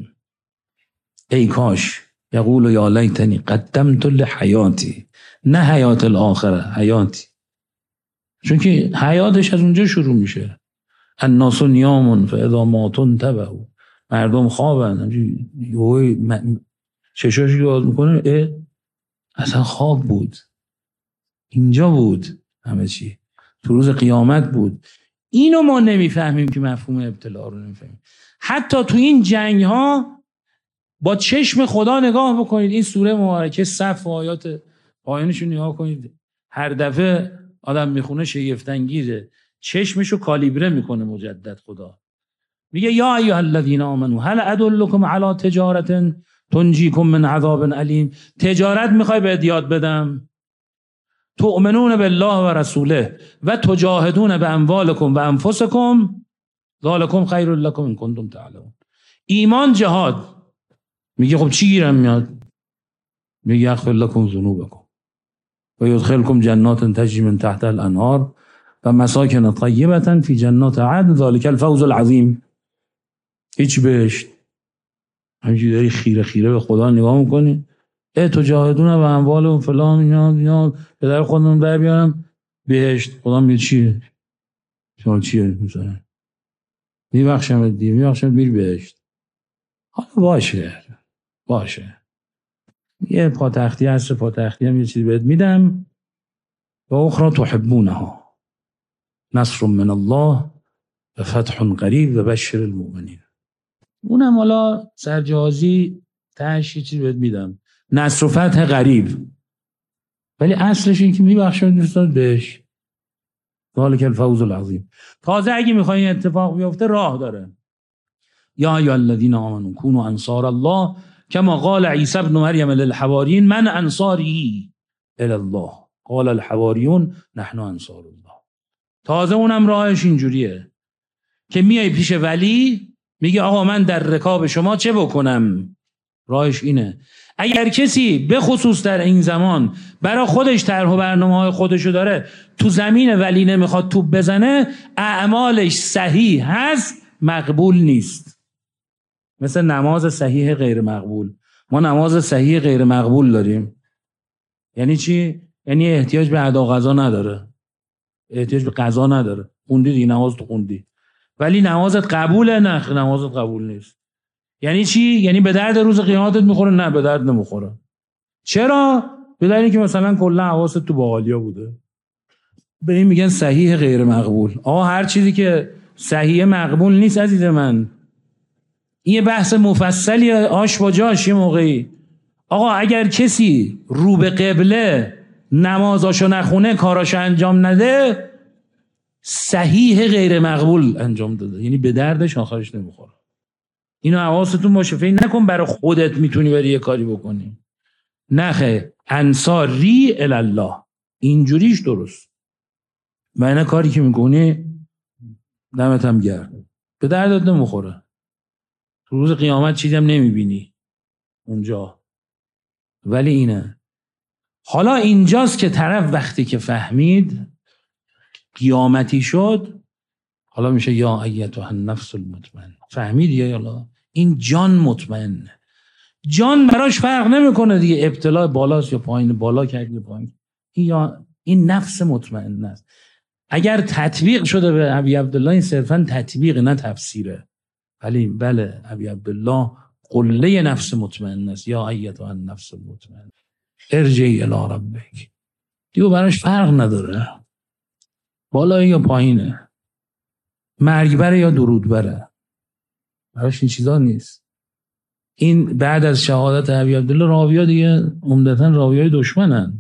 ای کاش، یقول یا لیتنی قدمت لحیاتی، نه حیات الاخره، حیاتی. چون که حیاتش از اونجا شروع میشه. الناس نیام فاذا ماتوا انتبهوا، مردم خوابن، چشاشو باز میکنه اه اصلا خواب بود، اینجا بود همه چی، تو روز قیامت بود. اینو ما نمیفهمیم که مفهوم ابتلا رو نمیفهمیم. حتی تو این جنگ ها با چشم خدا نگاه بکنید، این سوره مبارکه صف و آیات پایانشو نگاه کنید، هر دفعه آدم میخونه شگفت انگیزه. چشمشو کالیبره میکنه مجدد خدا. میگه یا ایها الذین آمنوا هل ادلکم علی تجارت تنجیکم من عذاب علیم. تجارت میخوای بهت یاد بدم؟ تؤمنون بالله و رسوله و تجاهدون باموالکم و انفسکم ذالکم خیر لکم ان کنتم تعلمون. ایمان، جهاد. میگه خب چی گیرم میاد؟ میگه یغفر لکم ذنوبکم و یدخلکم جنات تجری من تحت الانهار و مساکن طیبه فی جنات عدن ذلک الفوز العظیم. هیچ بهشت. همینجوری داری خیره خیره به خدا نگاه میکنی، اه تجاهدون و اموال و فلان، اینا اینا پدر خودمون در بیارم بهشت. خدا میگه چیه؟ شما چیه میذارن؟ میبخشم دی میبخشم میری بهشت. حالا باشه باشه، یه پاتختی هست، پاتختی هم یه چیزی بهت میدم. و اخرى تحبونها نصر من الله و فتح قریب و بشر المؤمنین. اونم حالا سرجازی تهش یه چیزی بهت میدم، نصر و فتح قریب، ولی اصلش این که میبخشم دوستان بهش. ذالک الفوز العظیم. تازه اگه میخوای این اتفاق بیفته راه داره. یا ایها الذین آمنوا کونوا انصار الله کما قال عیسی ابن مریم للحواریین من انصاری الی الله قال الحواریون نحن انصار الله. تازه اونم راهش اینجوریه که میای پیش ولی میگه آقا من در رکاب شما چه بکنم. راهش اینه. اگر کسی به خصوص در این زمان برای خودش طرح و برنامه‌های خودشو داره، تو زمین ولی نمیخواد توپ بزنه، اعمالش صحیح هست مقبول نیست. مثل نماز صحیح غیر مقبول. ما نماز صحیح غیر مقبول داریم. یعنی چی؟ یعنی احتیاج به ادا قضا نداره، احتیاج به قضا نداره. خوندی دیگه، نماز تو خوندی، ولی نمازت قبوله؟ نه، نمازت قبول نیست. یعنی چی؟ یعنی به درد روز قیامتت میخوره؟ نه، به درد نمیخوره. چرا؟ به دلیلی که مثلا کلا حواست تو باقالیا بوده. به این میگن صحیح غیر مقبول. آقا هر چیزی که صحیح مقبول نیست عزیز من، این بحث مفصلی آش با جاش. یه موقعی آقا اگر کسی رو به قبله نمازاشو نخونه، کاراشو انجام نده، صحیح غیر مقبول انجام داده، یعنی به دردش آخرش نمیخوره. اینو حواستون باشه. فکر نکن برای خودت میتونی بری یه کاری بکنی. نه خیر، انصاری الی الله، اینجوریش درست. معنی کاری که میکنی دمت هم گرم، به دردت نمیخوره. تو روز قیامت چیزی هم نمیبینی اونجا. ولی اینه. حالا اینجاست که طرف وقتی که فهمید، قیامتی شد، حالا میشه یا ایتها النفس المطمئنه. فهمید یا الله این جان مطمئنه. جان براش فرق نمیکنه دیگه، ابتلا بالاست یا پایین، بالا کرد یا پایین. این یا این نفس مطمئنه است. اگر تطبیق شده به ابی عبدالله، این صرفا تطبیق نه تفسیره. ولی بله، ابی عبدالله قله نفس مطمئنه است. یا ایتها النفس المطمئنه ارجعی الی ربک. دیگه براش فرق نداره بالا یا پایینه، مرگ بره یا درود بره، براش این چیزا نیست. این بعد از شهادت ابی عبدالله راویا دیگه عمدتاً راویای دشمنن.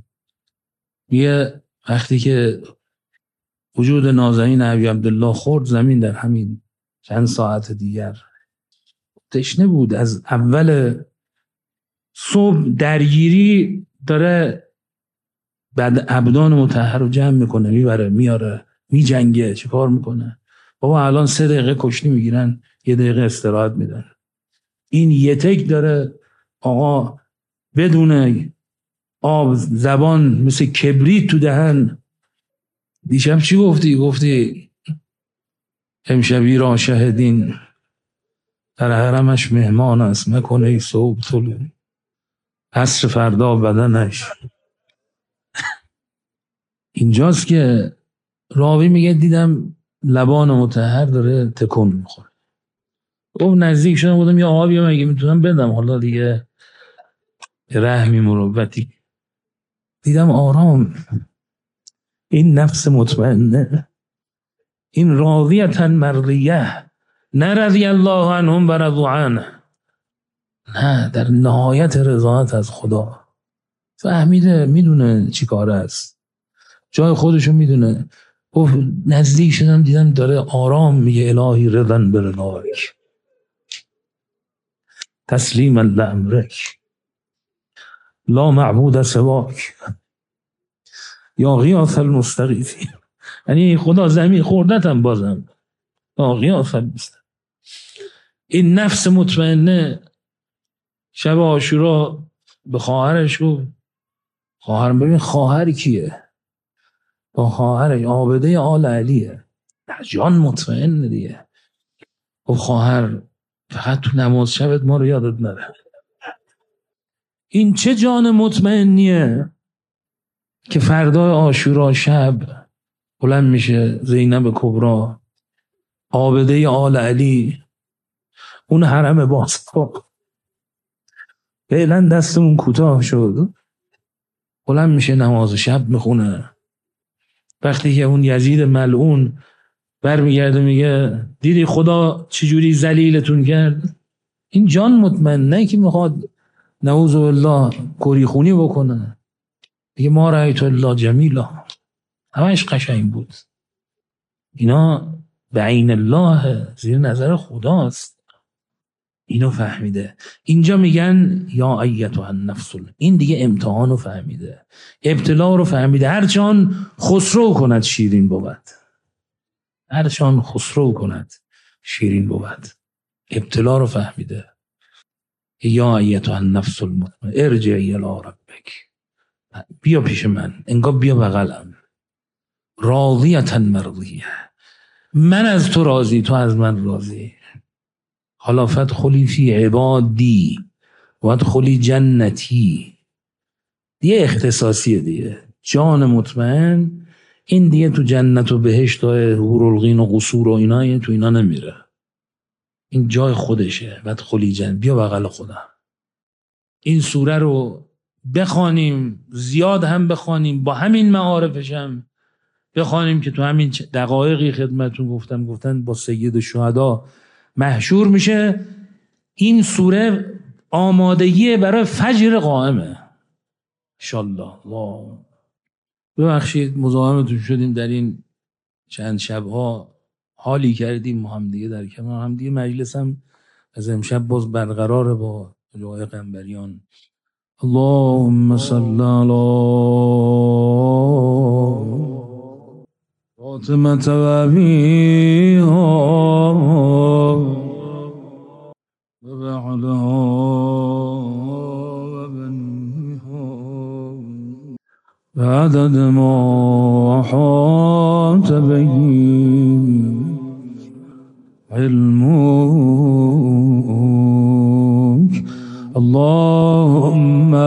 یه وقتی که وجود نازنین ابی عبدالله خورد زمین، در همین چند ساعت دیگر تشنه بود. از اول صبح درگیری داره، بعد ابدان مطهر رو جمع میکنه، میبره میاره، میجنگه، چه کار میکنه. بابا الان سه دقیقه کشتی میگیرن، یه دقیقه استراحت میدن. این یه تک داره آقا بدون آب زبان مثل کبریت تو دهن. دیشب چی گفتی؟ گفتی امشبی را شهدین در حرمش مهمان است، مکنه ای صبح طلوع عصر فردا بدنش. اینجاست که راوی میگه دیدم لبان مطهر داره تکون میخوره. او نزدیک شدم، بودم یا آبی مگه میتونم بدم، حالا دیگه رحمی مروتی. دیدم آرام، این نفس مطمئنه، این راضیة مرضیه، نه رضی الله عنهم و رضوا عنه، نه، در نهایت رضایت از خدا. فهمیده، میدونه چی کار است، جای خودشو میدونه. گفت نزدیک شدم دیدم داره آرام میگه الهی رضن برضاک تسلیما لامرک لا معبود سواک یا غیاث المستغیثین. یعنی خدا زمین خوردتم بازم یا غیاث المستغیثین. این نفس مطمئنه شب عاشورا به خواهرش گفت، خواهرم، ببین خواهر کیه؟ با خواهرش عابده آل علیه، جان مطمئن دیگه. گفت خواهر فقط تو نماز شبت ما رو یادت نره. این چه جان مطمئنیه که فردا عاشورا شب بلند میشه زینب کبرا عابده آل علی، اون حرم باسطا، فعلا دستمون کوتاه شد، بلند میشه نماز شب میخونه. وقتی که اون یزید ملعون برمیگرده میگه دیدی خدا چجوری ذلیلتون کرد، این جان مطمئنه که میخواد نعوذ بالله کری خونی بکنه. میگه ما رأیت الله جمیلا، همش قشنگ بود. اینا به عین الله، زیر نظر خداست. اینو فهمیده. اینجا میگن یا ایتها النفس، این دیگه امتحان رو فهمیده، ابتلا رو فهمیده. هرچان خسرو کند شیرین بود، هرچان خسرو کند شیرین بود. ابتلا رو فهمیده. یا ایتها النفس المطمئنه ارجعی الی ربک، بیا پیش من، انگار بیا بغلم، راضیة مرضیه، من از تو راضی، تو از من راضی. حالا فدخلی فی عبادی وادخلی جنتی، دیگه اختصاصیه دیگه. جان مطمئن این دیگه تو جنت و بهشت و حورالعین و قصور و اینا، تو اینا نمیره، این جای خودشه. وادخلی جنت، بیا بغل خودم. این سوره رو بخوانیم، زیاد هم بخوانیم، با همین معارفش هم بخوانیم که تو همین دقایقی خدمتون گفتم، گفتن با سید الشهدا محشور میشه. این سوره آمادگی برای فجر قائمه انشالله. الله ببخشید مزاحمتون شدیم در این چند شبها، حالی کردیم ما هم دیگه در کنار هم دیگه. مجلس هم از امشب باز برقراره با جای قنبریان. اللهم صل علی فاطمة و ابیها و بعلها و بنیها و عدد ما احاط به علمك. اللهم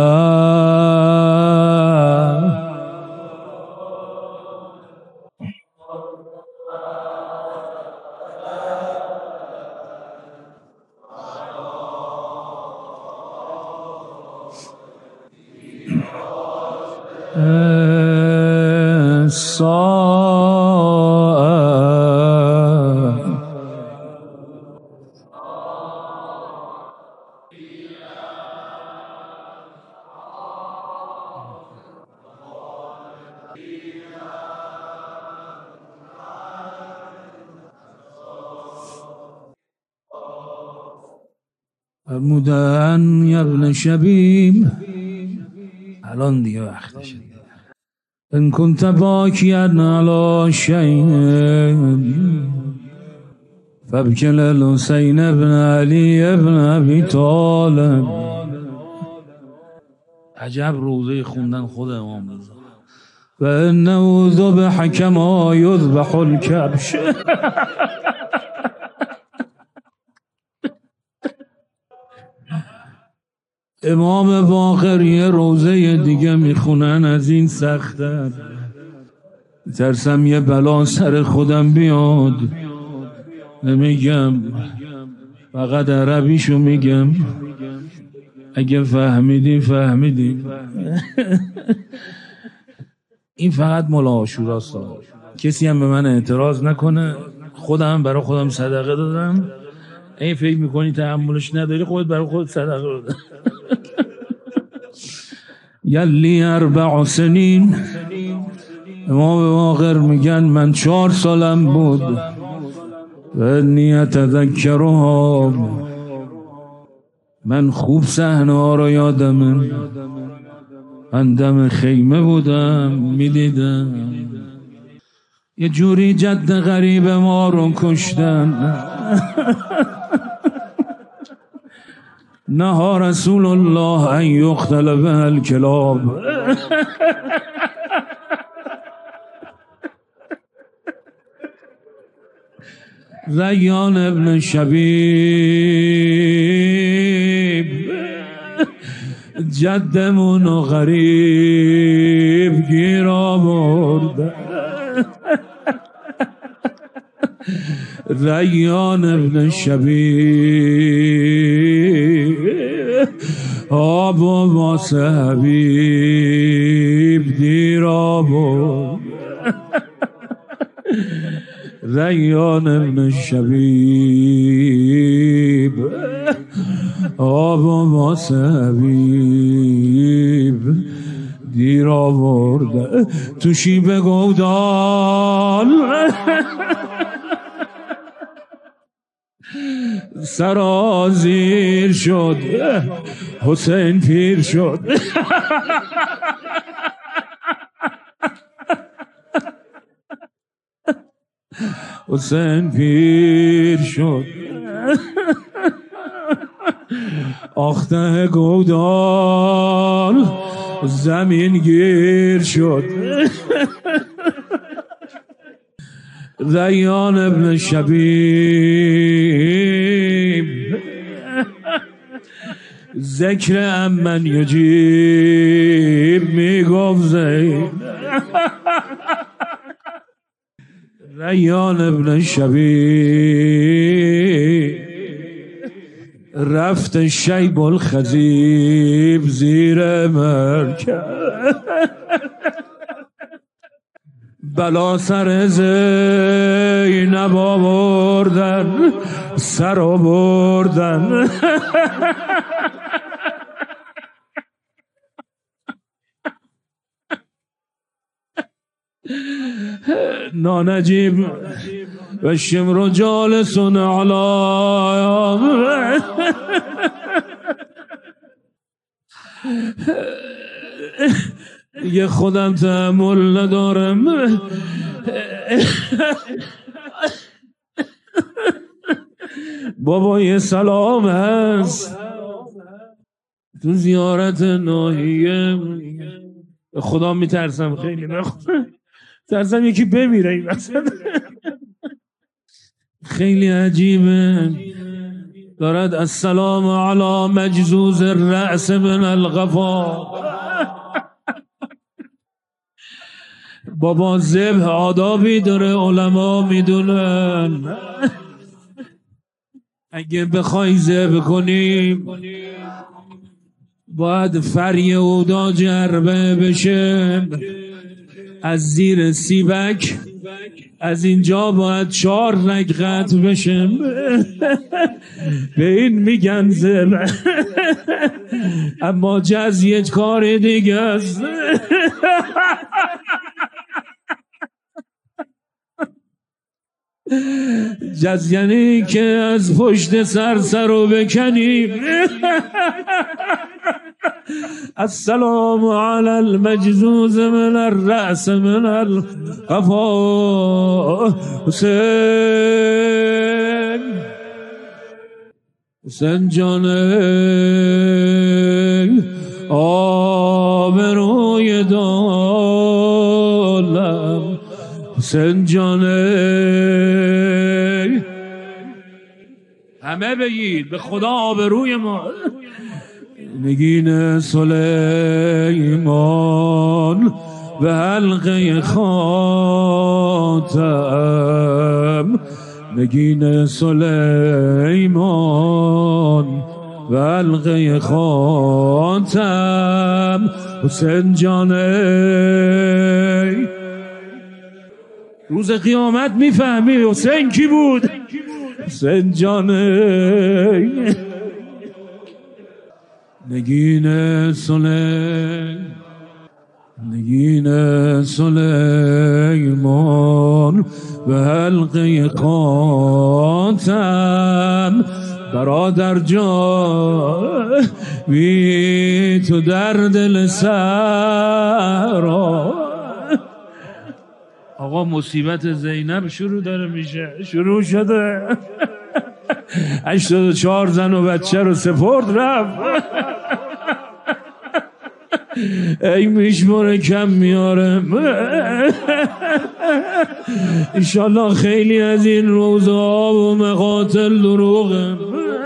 فرمودن یا ابن شبیب، الان دیگه وقتشه، ان كنت باکیا علی شیء فابکی للحسین ابن علی ابن ابی طالب. عجب روزه خوندن خود امام رضا. و انه ذبح کما یذبح الکبش. امام باقر یه روزه دیگه میخونن از این سخت‌تر. ترسم یه بلا سر خودم بیاد، نمیگم فقط عربیشو میگم، اگه فهمیدیم فهمیدیم. این فقط مولا عاشوراست، کسی هم به من اعتراض نکنه، خودم برای خودم صدقه دادم. این فکر میکنی تحملش نداری، خودت برای خودت صدقه دادم. یلی اربع سنین، امام باقر میگن من چهار سالم بود، و نیت ذکرها، من خوب صحنه ها رو یادمه، من دم خیمه بودم میدیدم یه جوری جد غریب ما رو کشتن. نهى رسول الله ان يقتل بها الكلاب. ریان ابن شبیب جدمون و غریب گیر آورد. ریان ابن شبیب آب و واسه حبیب دیر آورد. ریان ابن شبیب آب و واسه حبیب دیر آورد. تو شیب گودال سرازیر شد حسین پیر شد. حسین پیر شد آخته گودال زمین گیر شد. ریان ابن شبیب ذکر امن یجیب می گفت زید. ریان ابن شبیب رفت شیب الخزیب زیر مرکب بلا سر زینب آوردن سر آوردن. نانجیب و شمر جالسون علا یه خودم تحمل ندارم بابا یه سلام هست تو زیارت ناحیه خدا میترسم خیلی نخواه ترسم یکی بمیره این وسط. خیلی عجیبه دارد السلام علی مجزوز الرأس من الغفا. بابا ذبح آدابی داره علما میدونن. اگه بخوای ذبح کنیم باید فری اودا جربه بشه از زیر سیبک از اینجا باید چهار رگ قطع بشه. به این میگن ذبح. اما جز یک کار دیگه است. جز یعنی که از پشت سر سر رو بکنیم. السلام علی المجزوز من الرأس من القفا. حسین حسین جانه آبروی دولم حسین جانه. همه بگید به خدا آبروی ما. نگین سلیمان به حلقه خاتم. نگین سلیمان به حلقه خاتم. حسین جانه روز قیامت میفهمی حسین کی بود. حسین جانه نگین سلیمان نگین سلیمان به حلقه خاتم. برادر جان بی تو در دل سرا. آقا مصیبت زینب شروع داره میشه. شروع شده. هشتاد و چهار زن و بچه رو سپرد رفت. ای میشماره کم میارم. انشالله خیلی از این روزها و مقاتل دروغم.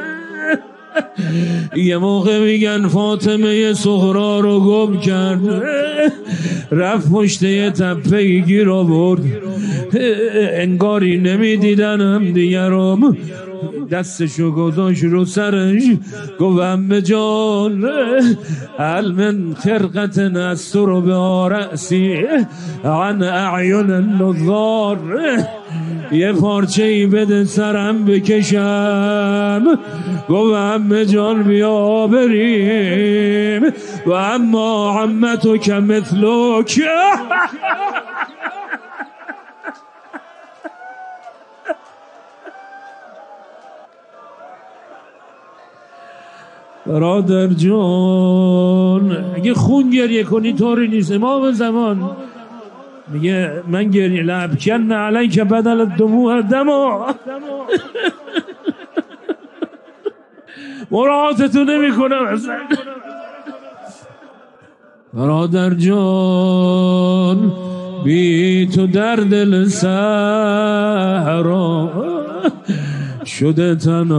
یه موقع میگن فاطمه صغرا رو گم کرد رفت پشت یه تپه گیر آورد. انگاری نمیدیدن هم دیگرم. دستشو گذاشت رو سرش گفتم به جان هل من خرقت نستر به رأسی عن اعین النظار. یه پارچه ای بده سرم بکشم. گفتم به جان بیا بریم و اما عمتو که مثلک. برادر جان اگه خون گریه کنی طوری نیست. امام زمان میگه من گریه لبکن علیک بدل دموع دما مراعاتتو نمی کنم اصلا. برادر جان بی تو در دل صحرا شده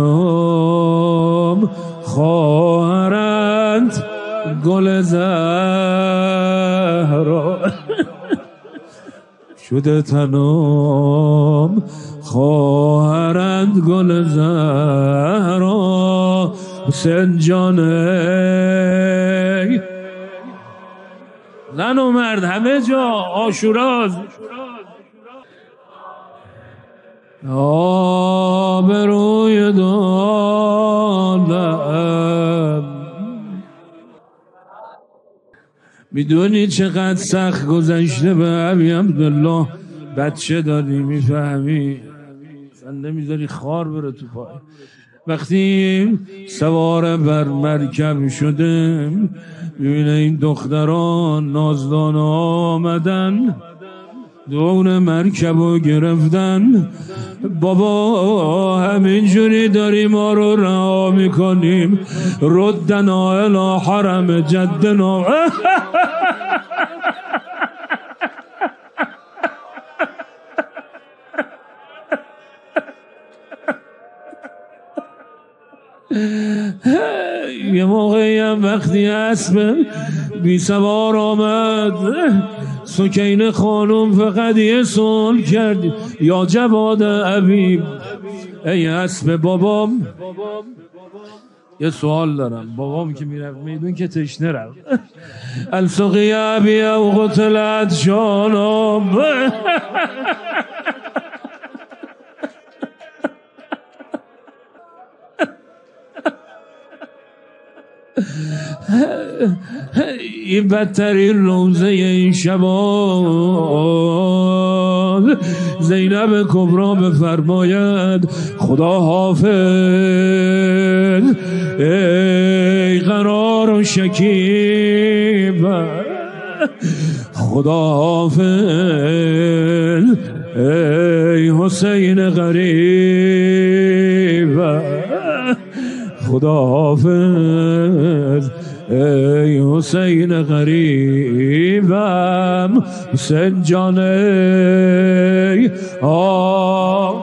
تنام خواهرند گل زهرا شده تنام خواهرند گل زهرا. حسین جانه زن و مرد همه جا عاشوراست. آبروی دادم میدونی چقدر سخت گذشته به ابی عبدالله. بچه داری میفهمی سن نمیذاری خار بره تو پای. وقتی سوار بر مرکب شدم ببینه این دختران نازدان آمدن دور مرکبو گرفتن. بابا همینجوری داری ما رو رها میکنیم ردنا الی حرم جدنا. یه موقعی هم وقتی اسب بی سوار آمد سکینه خانم فقط یه سوال کرد یا جواد عبیب ای اسب بابام یه سوال دارم. بابام که میرفت میدون که تشنه رفت السقی عبی او قتلت شانم. این بدترین روزه این شبان زینب کبرا بفرماید خدا حافظ ای قرار و شکیب خدا حافظ ای حسین غریب خدا حافظ ای حسین غریبم حسین جان ای آه